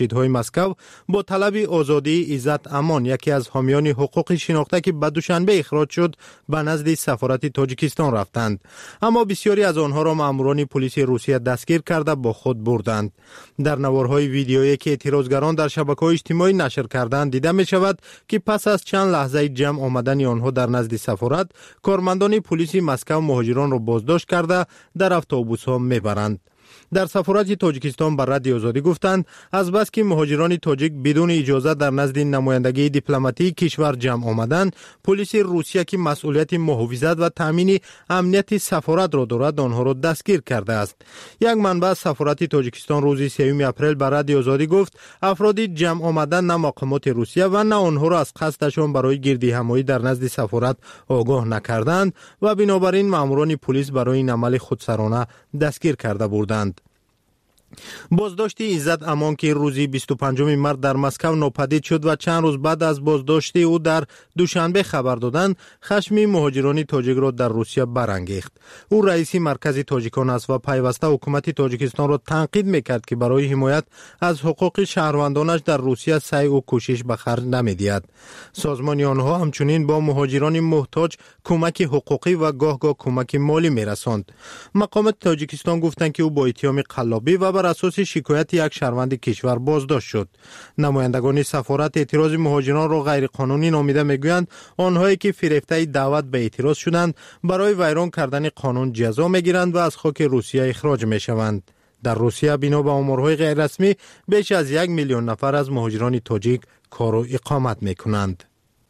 مسجدهای مسکو با طلب آزادی عزت امان، یکی از حامیان حقوق شناخته که به دوشنبه اخراج شد، به نزد سفارت تاجیکستان رفتند، اما بسیاری از آنها را ماموران پلیس روسیه دستگیر کرده با خود بردند. در نوارهای ویدیویی که اعتراضگران در شبکه‌های اجتماعی نشر کردند دیده می شود که پس از چند لحظه جمع آمدن آنها در نزد سفارت، کارمندان پلیس مسکو مهاجران را بازداشت کرده در اتوبوس‌ها میبرند. در سفارت تاجیکستان بر رادیو آزادی گفتند از بس که مهاجران تاجیک بدون اجازه در نزد نمایندگی دیپلماتیک کشور جمع آمدند، پلیس روسیه که مسئولیت محافظت و تامین امنیت سفارت را دارد آنها را دستگیر کرده است. یک منبع از سفارت تاجیکستان روز 3 اپریل بر رادیو آزادی گفت افرادی جمع آمدن نه مقامات روسیه و نه آنها را از قصدشان برای گردی همایی در نزد سفارت آگاه نکردند و بنابراین ماموران پلیس برای این عمل خودسرانه دستگیر کرده بودند. بازداشت عزت امان که روز 25 مارس در مسکو ناپدید شد و چند روز بعد از بازداشت او در دوشنبه خبر دادند، خشم مهاجران تاجیک را در روسیه برانگیخت. او رئیس مرکز تاجیکان است و پیوسته حکومت تاجیکستان را تنقید میکرد که برای حمایت از حقوق شهروندانش در روسیه سعی و کوشش به خرج نمیدهد. سازمان آنها همچنین با مهاجران محتاج کمک حقوقی و گاه کمک مالی میرساند. مقامات تاجیکستان گفتند که او با اتهام قلابی و بر اساس شکایت یک شهروند کشور بازداشت شد. نمایندگان سفارت اعتراض مهاجران را غیر قانونی نامیده میگویند آنهایی که فریفته دعوت به اعتراض شدند برای ویران کردن قانون جزا میگیرند و از خاک روسیه اخراج میشوند. در روسیه بنا به آمارهای غیر رسمی بیش از 1 میلیون نفر از مهاجران تاجیک کار و اقامت میکنند.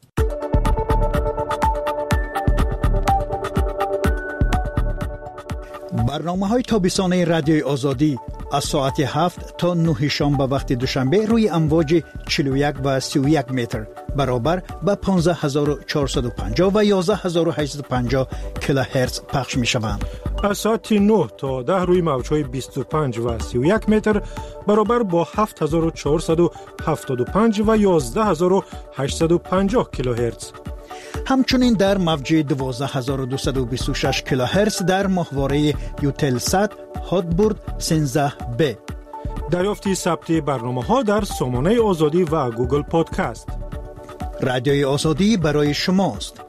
برنامه‌های تابستانه رادیوی آزادی از ساعت 7 تا 9 شنبه وقت دوشنبه روی امواج 41 و 31 متر برابر با 15450 و 11850 کیلوهرتز پخش می شوند. از ساعت 9 تا 10 روی موج‌های 25 و 31 متر برابر با 7475 و 11850 کیلوهرتز. همچنین در موج 12226 کیلوهرتز در ماهواره یوتلسات هاتبورد 13B. دریافت ثبت برنامه‌ها در سامانه آزادی و گوگل پادکست. رادیوی آزادی برای شماست.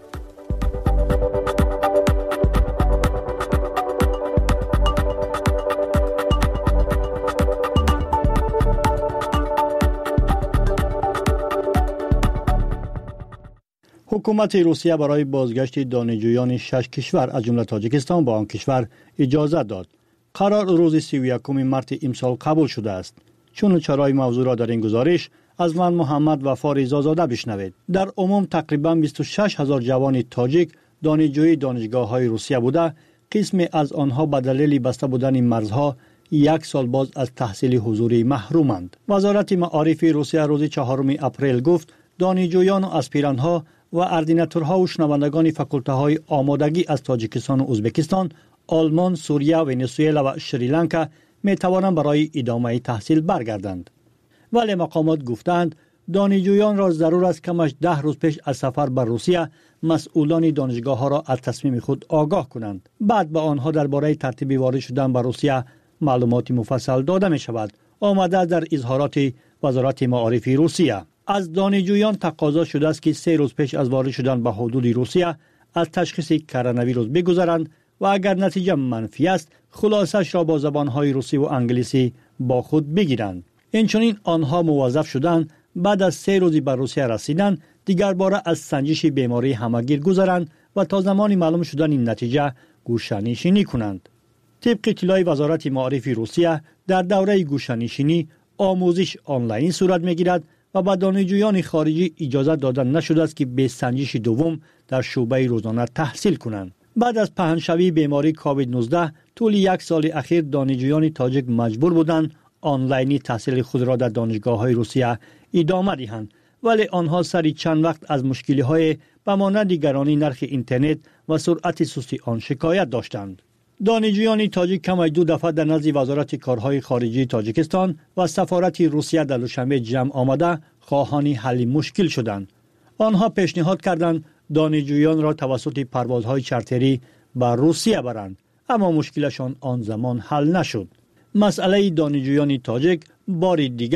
حکومت روسیه برای بازگشت دانشجویان 6 کشور از جمله تاجیکستان با آن کشور اجازه داد. قرار روز 31 مارس امسال قبول شده است. چون چرای موضوع را در این گزارش از من محمد وفا رضازاده بشنوید. در عموم تقریبا 26000 جوان تاجیک دانشجوی دانشگاه‌های روسیه بوده. قسمی از آنها به دلیل بسته بودن مرزها 1 سال باز از تحصیل حضوری محرومند. وزارت معارف روسیه روز 4 اپریل گفت دانشجویان و اسپیرانت‌ها و اردیناتورها و شنوندگان فاکولته‌های آمادگی از تاجیکستان و ازبکستان، آلمان، سوریه، ونزوئلا و شریلانکا می توانند برای ادامه تحصیل برگردند. ولی مقامات گفتند دانشجویان را ضرور است کمش 10 روز پیش از سفر بر روسیه مسئولان دانشگاه‌ها را از تصمیم خود آگاه کنند. بعد به آنها درباره ترتیب وارد شدن بر روسیه معلومات مفصل داده می شود. آمده در اظهارات وزارت معارف روسیه. از دانشجویان تقاضا شده است که 3 روز پیش از وارد شدن به حدود روسیه از تشخیص کرونا ویروس بگذرند و اگر نتیجه منفی است خلاصش را با زبانهای روسی و انگلیسی با خود بگیرند. اینچنین آنها موظف شدند بعد از 3 روزی به روسیه رسیدن دیگر باره از سنجش بیماری همگیر گذرند و تا زمانی معلوم شدن این نتیجه گوشه‌نشینی کنند. طبق اطلاع وزارت معارف روسیه در دوره گوشه‌نشینی آموزش آنلاین صورت می‌گیرد و به دانشجویان خارجی اجازه داده نشده است که به سنجش دوم در شعبه روزانه تحصیل کنند. بعد از پهنشوی بیماری کووید 19 طول 1 سال اخیر دانشجویان تاجیک مجبور بودند آنلاینی تحصیل خود را در دانشگاه‌های روسیه ادامه دهند، ولی آنها سری چند وقت از مشکل‌های به مانند گرانی نرخ اینترنت و سرعت سستی آن شکایت داشتند. دانشجویان تاجیک کم از 2 دفعه در نزد وزارت کارهای خارجی تاجیکستان و سفارت روسیه در دوشنبه جمع آمده خواهان حل مشکل شدند. آنها پیشنهاد کردند دانشجویان را توسط پروازهای چارتری به روسیه برند، اما مشکلشان آن زمان حل نشد. مسئله دانشجویان تاجیک بار دیگر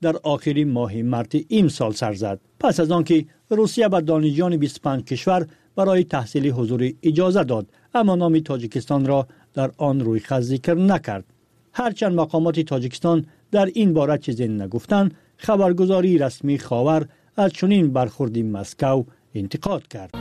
در آخر ماه مارت امسال سر زد. پس از آنکه روسیه به دانشجویان 25 کشور برای تحصیل حضور اجازه داد، اما نام تاجیکستان را در آن رویخط ذکر نکرد. هرچند مقامات تاجیکستان در این باره چیزی نگفتند، خبرگزاری رسمی خاور از چنین برخورد مسکو انتقاد کرد.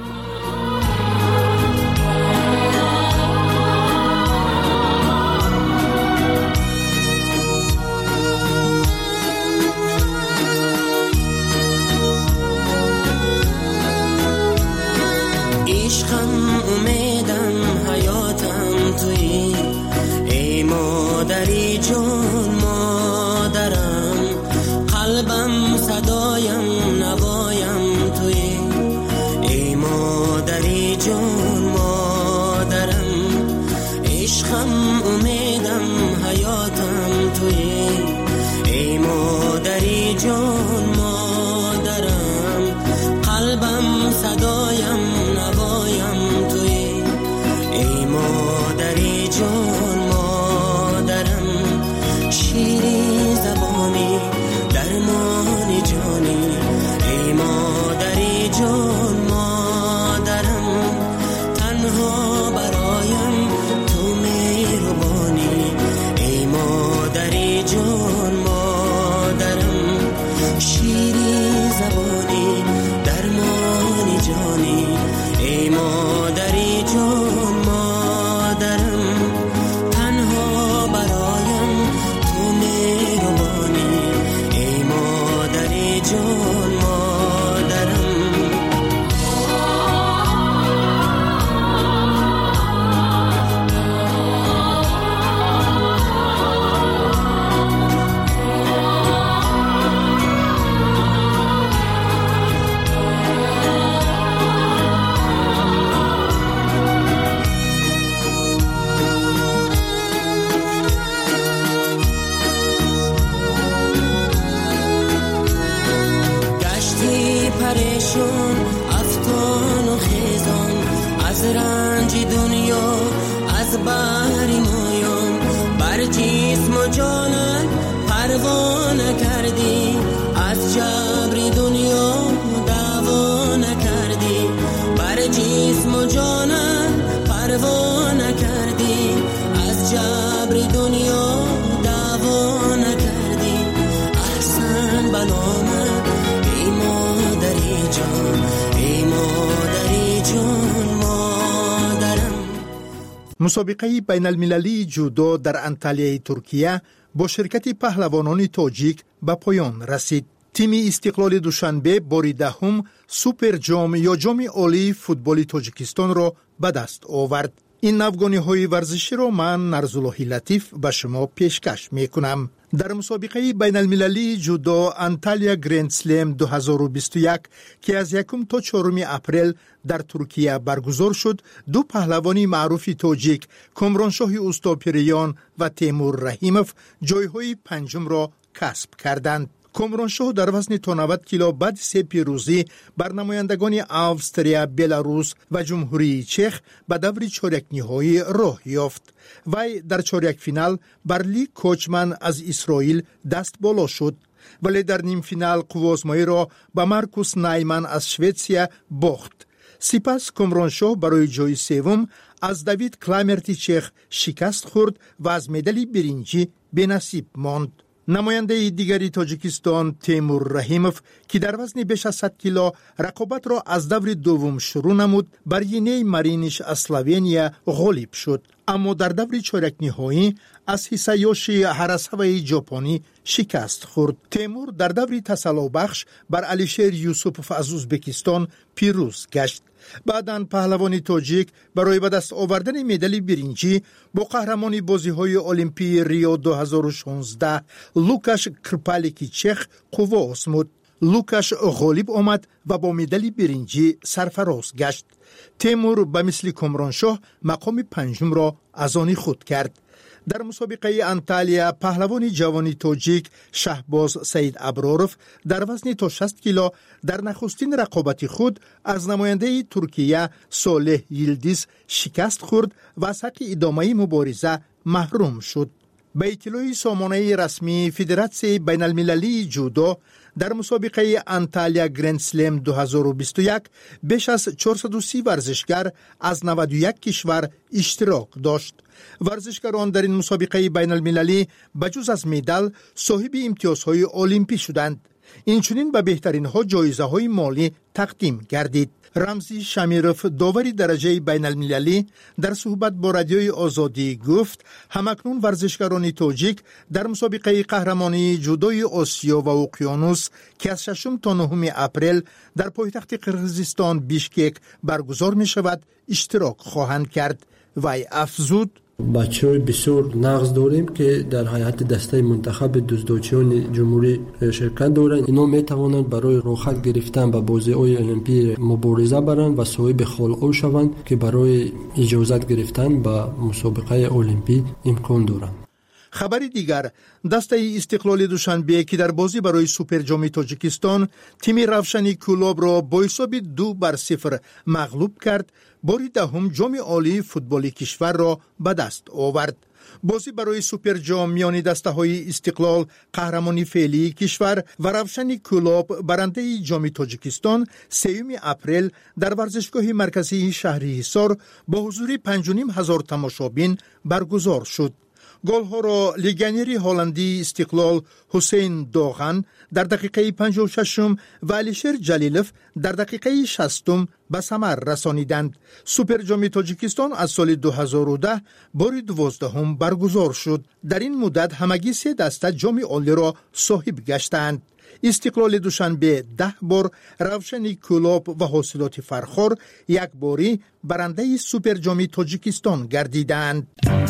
عشقم امیدم حیاتم توی، ای مادری جون مادرم، قلبم صدایم نوایم توی، ای مادری جون مادرم، عشقم امیدم حیاتم توی، ای مادری جون مادرم، قلبم صدایم نوایم توی، ای مادری جون مادرم، شیری زبانی درمان جانی، ای مادری جون مادرم، تنها برایم تو مهربانی، ای مادری جون مادرم، شیری زبانی درمان جانی، ای مادری جون مادرم، تنها برایم تو مهربانی، ای مادری جون مادرم. پریشون افتان و خیزان، از رنج دنیا از بحر مایان، بر جسم و جانم پروا نکردی، از جبر دنیا دعوا نکردی، بر جسم و جانم پروا نکردی، از جبر دنیا دعوا نکردی، احسن بنامه ای مادری جان، ای مادری جان مادرم. مسابقه بین المللی جودو در انطالیای ترکیه با شرکت پهلوانان تاجیک به پایان رسید. تیم استقلال دوشنبه بار دهم سوپر جام یا جام عالی فوتبال تاجیکستان را به دست آورد. این نوگانی‌های ورزشی را من نرزالله لطیف به شما پیشکش می‌کنم. در مسابقه بین المللی جودو انطالیا گرند سلم 2021 که از 1 تا 4 اپریل در ترکیه برگزار شد، دو پهلوانی معروف تاجیک کامرانشاه اوستاپریان و تیمور رحیموف جایهای پنجم را کسب کردند. کامرانشاه در وزن تا 90 کیلو بعد 3 پیروزی بر نمایندگان اوستریا، بلاروس و جمهوری چک به دور چهارک نهایی راه یافت. وی در چهارک فینال بر لی کوچمن از اسرائیل دست بالا شد، ولی در نیم فینال قوازمایی را به مارکوس نایمن از شویتسیا باخت. سپس کامرانشاه برای جای سوم از دیوید کلایمرتی چک شکست خورد و از مدال برنجی بی‌نصیب ماند. نماینده دیگری تاجیکستان تیمور رحیموف که در وزن بیش از 100 کیلو رقابت را از دور دوم شروع نمود، بر ینه مارینیش از اسلوونیا غالب شد، اما در دور چهارک نهایی از هیسایوشی هاراساوای ژاپنی شکست خورد. تیمور در دور تسلابخش بر علیشیر یوسوپوف از ازبکستان پیروز گشت. بعداً پهلوان تاجیک برای به دست آوردن مدال برنجی با قهرمان بازی‌های المپی ریو 2016 لوکاش کرپالیکی چخ قوا آزمود. لوکاش غالب آمد و با مدال برنجی سرفراز گشت. تیمور به مثل کامرانشاه مقام پنجم را از آن خود کرد. در مسابقه انطالیا پهلوان جوانی تاجیک شهباز سید ابراروف در وزن تا 60 کیلو در نخستین رقابت خود از نماینده ترکیه صالح یلدیز شکست خورد و از حق ادامه مبارزه محروم شد. به اطلاع سامانه رسمی فدراسیون بین المللی جودو در مسابقه انتالیا گرند سلم 2021 بیش از 430 ورزشگر از 91 کشور اشتراک داشت. ورزشکاران در این مسابقه بین المللی بجز از مدال صاحب امتیازهای المپی شدند. اینچنین به بهترین ها جایزه های مالی تقدیم گردید. رمزی شمیروف داوری درجه بین المللی در صحبت با رادیوی آزادی گفت همکنون ورزشکاران تاجیک در مسابقه قهرمانی جودوی آسیا و اقیانوس که از 6 تا 9 اپریل در پایتخت قرقیزستان بیشکک برگزار می شود اشتراک خواهند کرد. وی افزود بچه‌های بسیار نقص داریم که در هیئت دسته منتخب دزدچیان جمهوری شرکت دارند. اینا میتوانند برای رخصت گرفتن به بازی‌های المپی مبارزه برند و صاحب خلع شوند که برای اجازت گرفتن به مسابقه المپی امکان دارند. خبری دیگر، دسته استقلال دوشنبه که در بازی برای سوپر جام تاجیکستان تیم روشنی کلوب را با حساب 2-0 مغلوب کرد، باری دهم جام عالی فوتبال کشور را به دست آورد. بازی برای سوپر جام میان دسته های استقلال قهرمانی فعلی کشور و روشنی کلوب برنده جام تاجیکستان 3 اپریل در ورزشگاه مرکزی شهری حصار با حضور 5,500 تماشابین برگزار شد. گل‌ها را لیگنری هلندی استقلال حسین داغن در دقیقه 56 و علیشیر جلیلوف در دقیقه 60 به ثمر رسانیدند. سوپر جام تاجیکستان از سال 2010 بار 12 برگزار شد. در این مدت همگی 3 دسته جام عالی را صاحب گشتند. استقلال دوشنبه 10 بار، روشنی کلوب و حاصلات فرخار 1 باری برنده سوپر جام تاجیکستان گردیدند.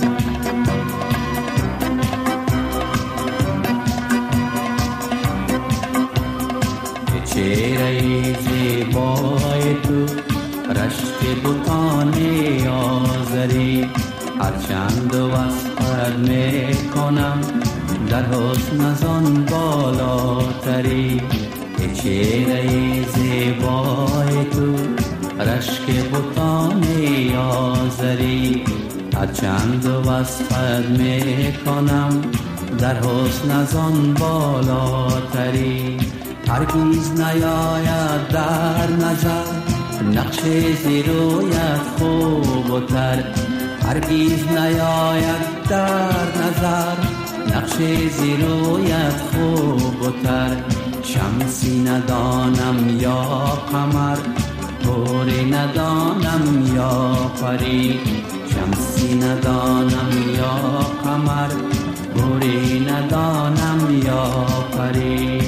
چهره زیبای تو رشک بوتان آذری هرچند وصفت میکنم در حسن از آن بالاتری. چهره زیبای تو رشک بوتان آذری هرچند وصفت میکنم در حسن از آن بالاتری. هرگیز نیاید در نظر نقش زیرویت خوب و تر. هرگیز نیاید در نظر نقش زیرویت خوب و تر. شمسی ندانم یا قمر، طوری ندانم یا پری. شمسی ندانم یا قمر، طوری ندانم یا پری.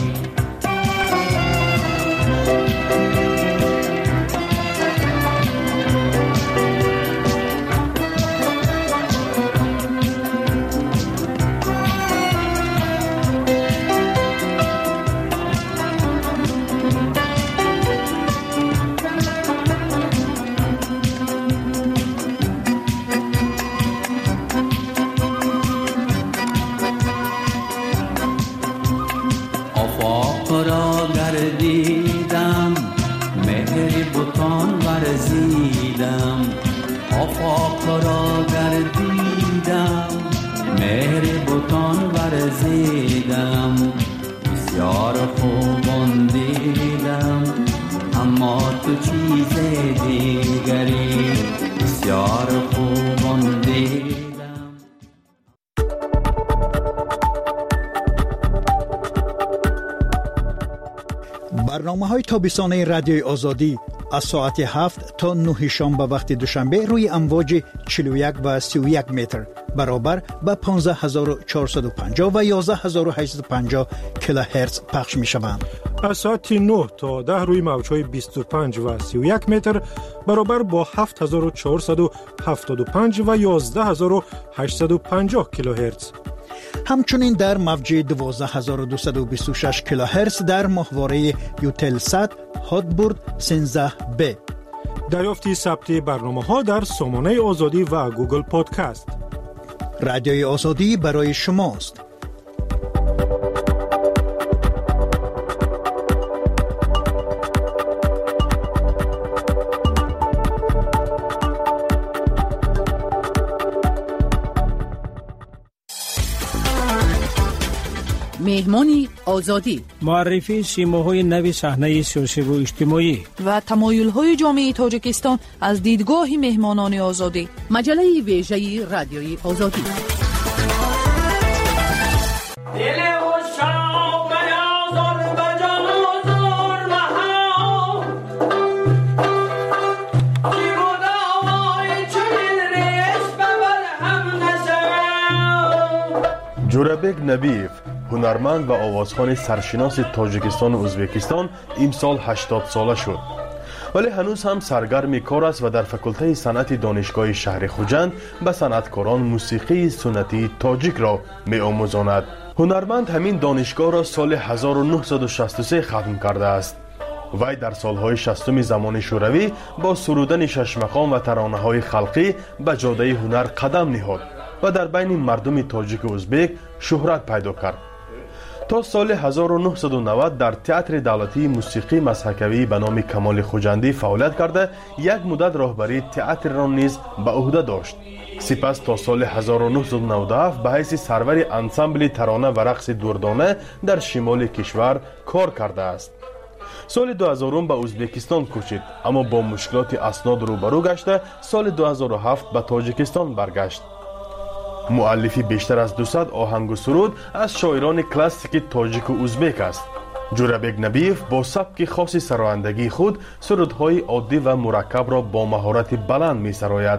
آفاق را گردیدم، مهر بتان ورزیدم. بسیار خوبان دیدم اما تو چیز دیگری. بسیار خوبان دیدم. برنامه‌های تابستانه رادیوی آزادی از ساعت 7 تا 9 شام به وقت دوشنبه روی امواج 41 و 31 متر برابر به 15450 و 11850 کیلوهرتز پخش می شوند. از ساعت 9 تا 10 روی موج‌های 25 و 31 متر برابر با 7475 و 11850 کیلوهرتز. همچنین در موج 12226 کیلوهرتز در ماهواره یوتلسات هاتبورد 13B. دریافتی ثبت برنامه‌ها در سامانه آزادی و گوگل پادکست. رادیوی آزادی برای شماست. مهمانی آزادی، معرفی سیماهای نوی صحنه سیاسی و اجتماعی و تمایل‌های جامعه تاجیکستان از دیدگاه مهمانان آزادی. مجله ویژه رادیوی آزادی. جورابک نبیف، هنرمند و آوازخوان سرشناس تاجیکستان و ازبکستان، امسال 80 ساله شد. ولی هنوز هم سرگرم کار است و در فکولته صنعت دانشگاه شهر خوجند به صنعتکاران موسیقی سنتی تاجیک را می‌آموزاند. هنرمند همین دانشگاه را سال 1963 ختم کرده است. وی در سالهای 60 زمان شوروی با سرودن شش مقام و ترانه‌های خلقی به جاده هنر قدم نهاد و در بین مردم تاجیک و ازبک شهرت پیدا کرد. تا سال 1990 در تئاتر دولتی موسیقی مسحکوی به نام کمال خوجندی فعالیت کرده یک مدت راهبری تئاتر را نیز به عهده داشت. سپس تا سال 1997 به حیث سرور انسامبل ترانه و رقص دردانه در شمال کشور کار کرده است. سال 2000 به ازبکستان کوچید، اما با مشکلات اسناد روبرو گشته سال 2007 به تاجیکستان برگشت. مؤلفی بیشتر از 200 آهنگ و سرود از شاعران کلاسیک تاجیک و ازبک است. جورابک نبیف با سبک خاص سرایندگی خود سرودهای عادی و مرکب را با مهارت بلند می سراید.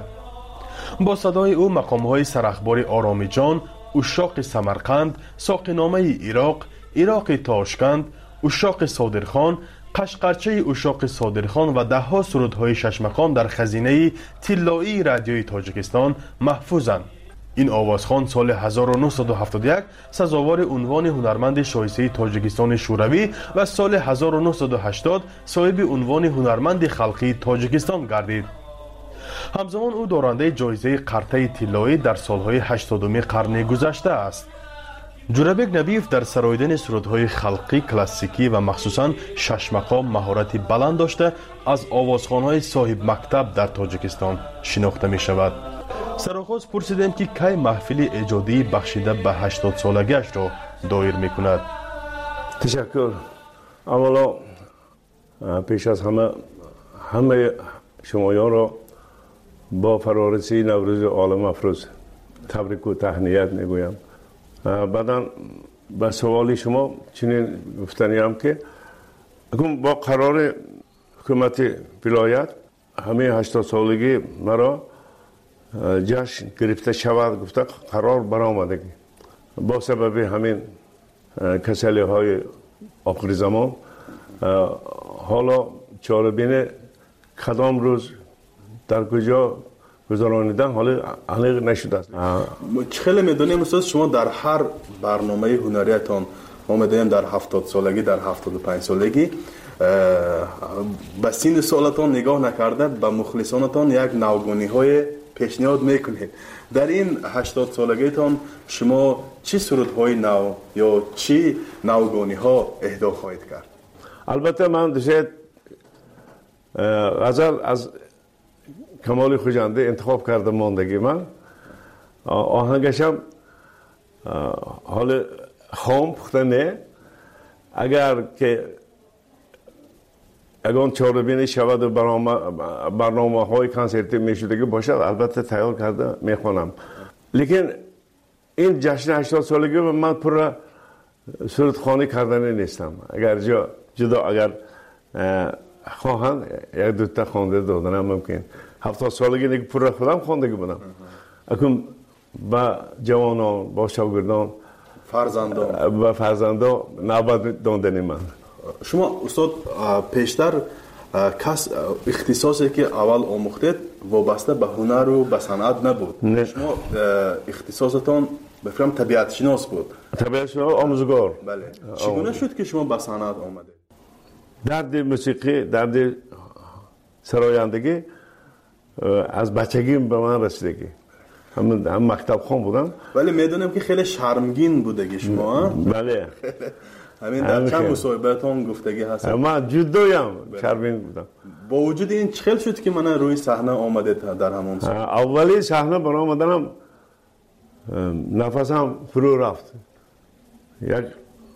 با صدای او مقامهای سرخبار آرامی جان، اشاق سمرقند، ساقینامه عراق، عراق تاشکند، اشاق صادرخان، قشقرچه اشاق صادرخان و دهها سرودهای شش مقام در خزینه طلایی رادیوی تاجیکستان محفوظند. این آوازخوان سال 1971 سزاوار عنوان هنرمند شایسته تاجیکستان شوروی و سال 1980 صاحب عنوان هنرمند خلقی تاجیکستان گردید. همزمان او دارنده جایزه قرطه طلایی در سالهای 80 قرن گذشته است. جورابک نبیف در سراییدن سرودهای خلقی کلاسیکی و مخصوصاً شش مقام مهارت بلند داشته از آوازخوان‌های صاحب مکتب در تاجیکستان شناخته می شود. سرآغاز پرسیدیم که کی محفل ایجادی بخشیده به 80 سالگیش را دایر می کند. تشکر. اولا پیش از همه شمایان را با فرارسی نوروز عالم افروز تبریک و تهنیت می گویم. بعدا به سوال شما چنین گفتنی هم که با قرار حکومت ولایت همه 80 سالگی مرا جشن گرفته شود گفته قرار برآمدگی با سبب همین کسلی های آخر زمان حالا چاره‌بین کدام روز در کجا گذرانیدن حالا علق نشده است. خیلی میدونیم استاد شما در هر برنامه هنریتان ما میدونیم در 70 سالگی در 75 سالگی به سن سالتان نگاه نکرده به مخلصانتان یک نوگانی های پیشنهاد میکنید. در این 80 سالگیتان شما چی سرودهای نو یا چی نوگانی ها اهدا خواهید کرد؟ البته من دوست غزل از کمال خوجنده انتخاب کردم ماندگی من آهنگشم حال خام پخته نه اگر که اگه چهاربینی شود و برنامه های کنسرتی میشدگی باشد البته تیار کرده میخوانم. لیکن این جشن 80 سالگی من پر سرودخوانی کردنی نیستم. اگر جدا اگر خواهند یک دوتا خوانده دادنم ممکن. 70 سالگی دیگه پر خودم خواندگی بودم. اکنون با جوانان با شاگردان فرزندان نوبت دادنی من. شما استاد پیشتر کس اختصاصی که اول آموختید وابسته به هنر و به صنعت نبود. شما اختصاصتان بفرم طبیعت شناس بود. طبیعت شناس آموزگار. بله. چگونه شد که شما به صنعت آمدید؟ درد موسیقی، درد سرایندگی از بچگی به من رسیدگی. هم مکتب خوان بودم. ولی میدونم که خیلی شرمگین بودگی شما. بله. همین در چند مصاحبه‌تان گفتگی هست. من جدویم شرمگین بودم. با وجود این چخیل شد که من روی صحنه آمدید در همون سال؟ اولی صحنه برای آمدنم نفسم فرو رفت. یک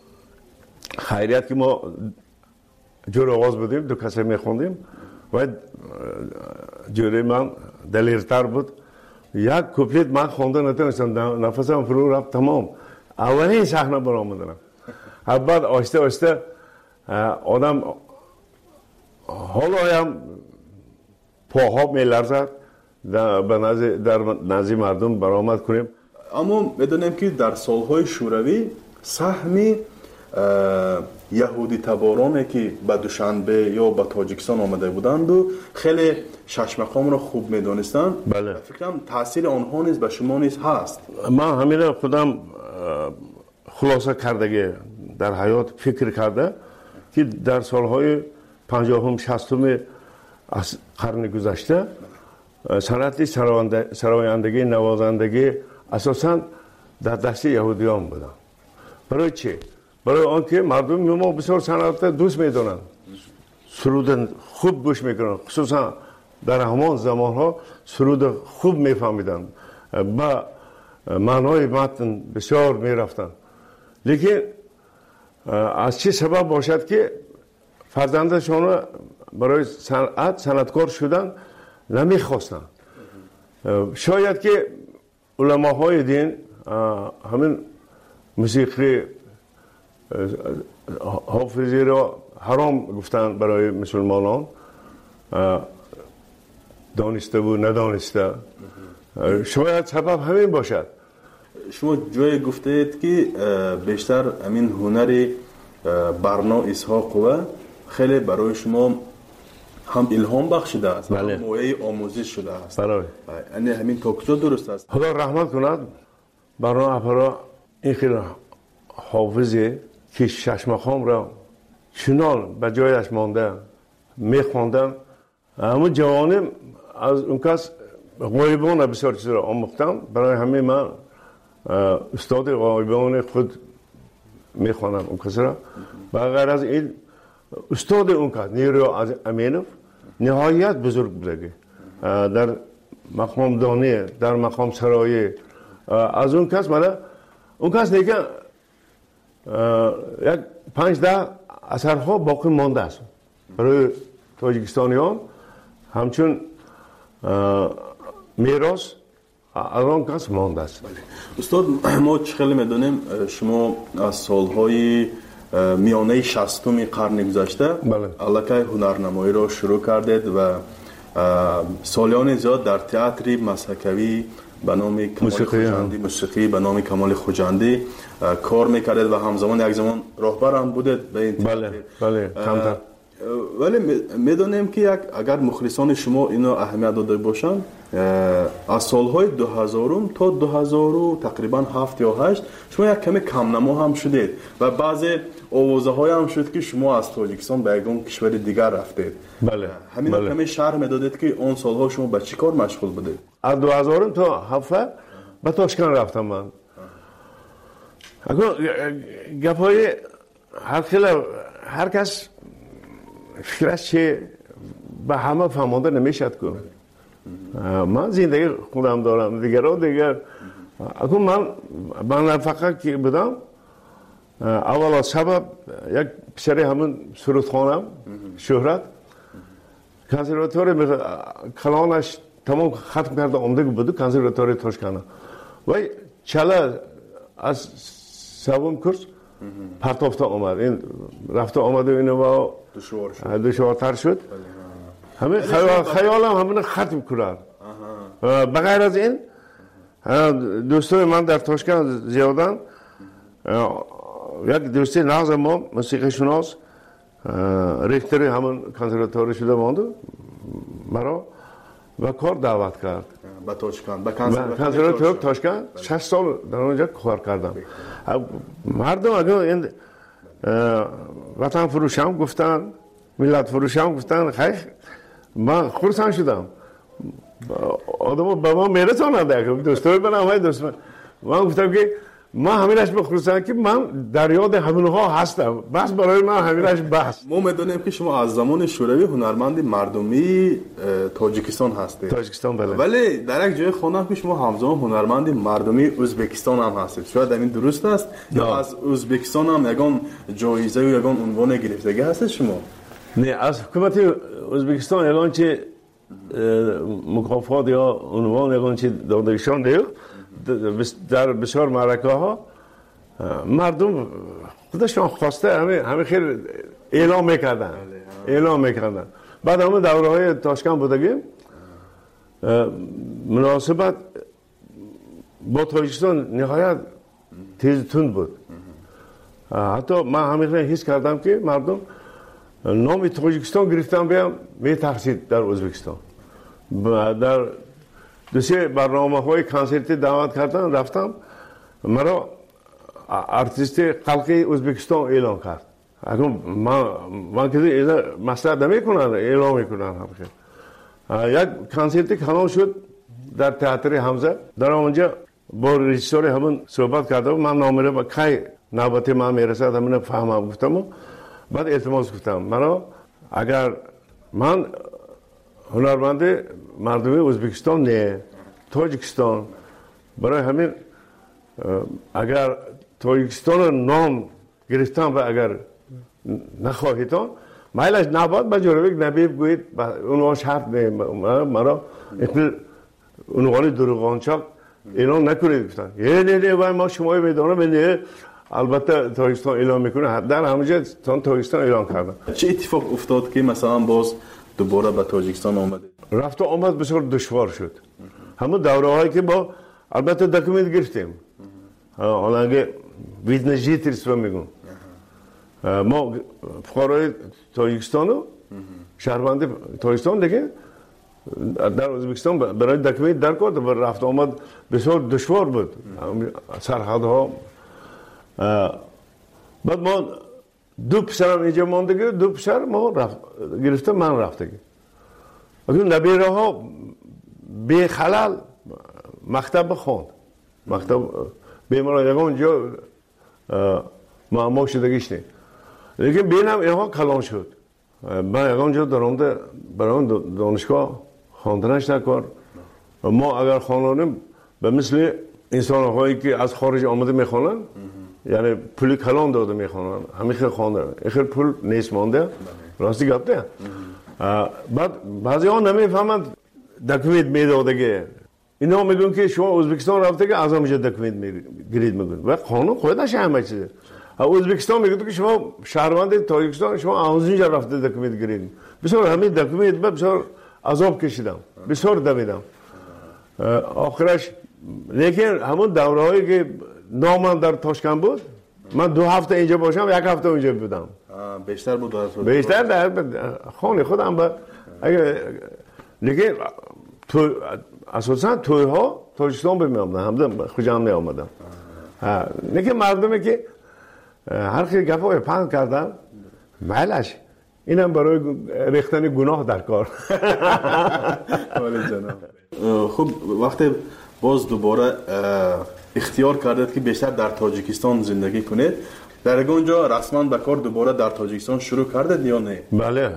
خیریت که ما جور آواز بودیم، دو کسی میخوندیم و جوری من دلیرتر بود. یک کوپلیت من خونده نتونستم، نفسم فرو رفت تمام. اولین صحنه برآمدم. بعد آهسته آهسته آدم حالا هم پاها میلرزد در نزد مردم برآمد کنیم. اما بدونیم که در سالهای شوروی سهم یهودی تبارانی که به دوشنبه یا به تاجیکستان آمده بودند و خیلی شش مقام را خوب میدونستند. بله. فکرم تاثیر آنها نیز به شما نیز هست. من همین خودم خلاصه کردگی در حیات فکر کرده که در سالهای 50 60 از قرن گذشته صنعت سرایندگی نوازندگی اساساً در دست یهودیان بودن. برای چی؟ برای آنکه مردم ما بسیار صنعت دوست میدونن، سرود خوب گوش میکنن، خصوصا در همان زمان ها سرود خوب میفهمیدن، با معنای متن بسیار میرفتن. لیکن از چه سبب باشد که فرزندشان برای صنعتکار شدن نمیخواستن؟ شاید که علماهای دین همین موسیقی حافظی را حرام گفتن برای مسلمانان، دانسته و ندانسته. شاید سبب همین باشد. شما جای گفتید که بیشتر همین هنر برنا اسحاق و خیلی برای شما هم الهام بخشیده است، بله. هم موعظه آموزش شده است. برای یعنی همین تا کجا درست است؟ خدا رحمت کند برنا اپرا این خیلی حافظی که شش مقام را چنان به جایش مانده میخواندن. همون جوانم از اون کس غایبان بسیار چیز را آموختم. برای همه من استاد غایبان خود میخوانم اون کس را. و غیر از این استاد اون کس نیرو از امینوف نهایت بزرگ بوده در مقام دانی، در مقام سرایی. از اون کس من اون کس دیگه یک 5-10 اثرها باقی مانده است برای تاجیکستانیان، همچون میراث از آن کس مانده است. استاد ما خیلی میدونیم شما از سالهای میانه 60 قرن گذشته الکی هنرنمایی را شروع کردید و سالیان زیاد در تئاتر مسحکوی به نام کمال خوجندی، موسیقی به نام کمال خوجندی کار میکردید و همزمان یک زمان راهبر هم بودید به این تئاتر. بله کمتر. ولی میدونیم که اگر مخلصان شما اینو اهمیت داده باشند، از سالهای 2000 تا 2000 تقریبا 7 یا 8 شما یک کمی کم نما هم شدید و بعضی آوازه های هم شد که شما از تاجیکستان به یک کشور دیگر رفتید. بله. همین بله. کمی شرح میدادید که اون سالها شما به چی کار مشغول بودید؟ از 2000 تا 7 به تاشکند رفتم من. اگر گپای هر کس فکرش چه به همه فهمانده نمیشد که من زندگی خودم دارم، دیگران دیگر. اگر من فقط که بودم اولا سبب یک پسری همون سرودخانم شهرت کنسرواتوری کلانش تمام ختم کرده آمده بود کنسرواتوری تاشکند و چلا از سوم کورس پرتافته آمد. این رفته آمده اینو با دشوارتر شد. همین خیالم همین ختم کرد. بغیر از این دوستای من در تاشکند زیادن. یک دوستی نغز ما موسیقی شناس ریختری همون کنسرواتوری شده مانده مرا و کار دعوت کرد به تاشکند، به کنسرواتوری تاشکند. 6 سال در اونجا کار کردم. مردم اگر این وطن فروشم گفتن، ملت فروشم گفتن، خیلی من خرسند شدم. آدم با من میرسانند. دوستای من هم دوست من گفتم که ما همینش بخصوصا که من در یاد همونها هستم، بس برای من همینش بس. ما میدونیم که شما از زمان شوروی هنرمند مردمی تاجیکستان هستید. تاجیکستان بله. ولی در یک جای خوندم که شما همزمان هنرمند مردمی ازبکستان هم هستید. شاید این درست است یا از ازبکستان هم یگان جایزه و یگان عنوان گرفتگی هستید شما؟ نه، از حکومت ازبکستان یگان چه مکافات یا عنوان یگان چه دادگیشان دیو در بسیار معرکه ها مردم خودشان خواسته همه خیلی اعلام میکردن. بعد همه دوره های تاشکند بودگیم مناسبت با تاجیکستان نهایت تیز تند بود. حتی من همیشه حس کردم که مردم نام تاجیکستان گرفتن بیام میترسید در ازبکستان. در دو سه برنامه های کنسرتی دعوت کردن، رفتم، مرا ارتیست خلقی ازبکستان اعلام کرد. اگر من که مسئله نمیکنن اعلام میکنن همیشه. یک کنسرتی کانال شد در تئاتر حمزه. در اونجا با رژیسور همون صحبت کردم، من نامره با کی نوبت من میرسد همون فهمم گفتم. بعد التماس گفتم مرا اگر من هنرمند مردمی ازبکستان نه تاجیکستان، برای همین اگر تاجیکستان نام گرفتم و اگر نخواهیدان مایلش نباد با جورویک نبی بگویید اونوان شرط نه مرا اونوانی دروغانچاک اعلام نکنید گفتن. نه باید ما شمایی میدانم نه البته تاجیکستان اعلام میکنه. در همونجا تاجیکستان اعلام کردن. چه اتفاق افتاد که مثلا باز دوباره به تاجیکستان آمدید؟ رفت و آمد بسیار دشوار شد. همون دوره هایی که با البته دکومنت گرفتیم، حالا اگه ویدنجیتریس رو میگون ما فقرای تاجیکستان و شهروند تاجیکستان دیگه در ازبکستان برای دکومنت در کرد و رفت آمد بسیار دشوار بود سرحدها. بعد ما دو پسرم اینجا ماندگی، دو پسر ما گرفته من رفته. اگر نبیره ها به خلال مکتب خواند، مکتب بیماران یکم اونجا معما شدگیش نه، لیکن بینم اینها کلان شد. من یکم اونجا درآمده برای دانشگاه خواندنش نکرد. ما اگر خوانیم به مثل انسان هایی که از خارج آمده میخوانن، یعنی پول کلان داده میخوانن، همیشه خوانده اخیر پول نیست مانده، راستی گفته. بعد بعضی ها نمیفهمند دکومنت میدادگی. اینا میگن که شما ازبکستان رفته که از همونجا دکومنت گرید میگن و قانون خودش همه چیزه. ازبکستان میگه که شما شهروند تاجیکستان شما از اینجا رفته دکومنت گرید. بسیار همین دکومنت بسیار عذاب کشیدم، بسیار دویدم. آخرش لیکن همون دوره هایی که نامم در تاشکند بود، من 2 هفته اینجا باشم 1 هفته اونجا بودم. بیشتر بود بیشتر در خانه خودم با لیکن تو اساسا توی ها تاجیکستان بمیامدن همدم خوشم نیامدم. لیکن مردمی که هر خیلی گفای پند کردن مالش اینم برای ریختن گناه در کار. خب وقتی باز دوباره اختیار کردید که بیشتر در تاجیکستان زندگی کنید، در اونجا رسما به کار دوباره در تاجیکستان شروع کردید یا نه؟ بله.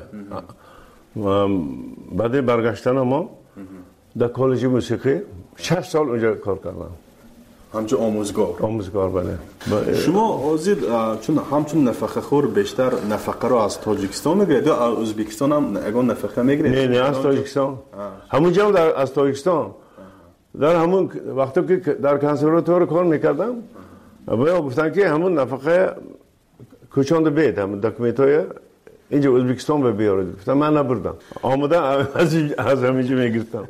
بعد برگشتن ما در کالج موسیقی 6 سال اونجا کار کردم. همچون آموزگار بله. شما آزید چون همچون نفقه خور بیشتر نفقه رو از تاجیکستان میگیرید یا از ازبکستان هم اگه نفقه میگیرید؟ نه از تاجیکستان. همونجا هم از تاجیکستان. در همون وقتی که در کنسرواتوار کار میکردم باید گفتن که همون نفقه کوچاند بید، همون دکومنتای اینجا ازبکستان به بیارید. گفتم من نبردم، آمده از همینجا میگرفتم.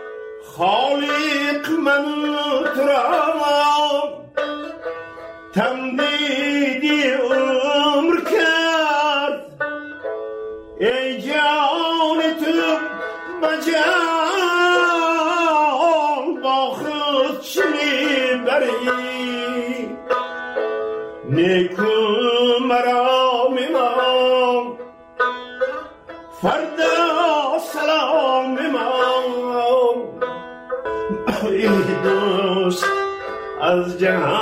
خالق من ترام تمدیدی عمر کرد، ای جان تو بجان با خود چی میبری، نیکو مرا میمان فردا سلام میمان. ای دوست از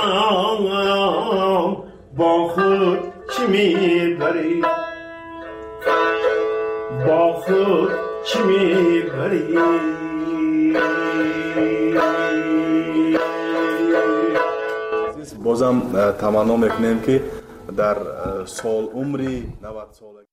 جهان با خود چی میبری با خود چی میبری بازم تمنا میکنیم که در سال عمری 90 سال